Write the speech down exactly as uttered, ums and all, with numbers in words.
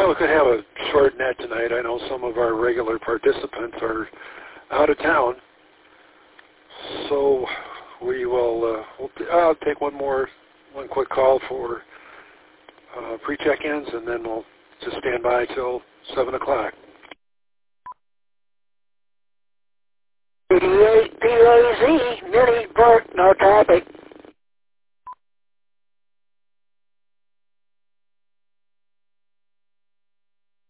Well, we could have a short net tonight. I know some of our regular participants are out of town, so we will. Uh, we'll t- I'll take one more, one quick call for uh, pre-check-ins, and then we'll just stand by till seven o'clock. eighty-eight P A Z, Mini Bart, no topic.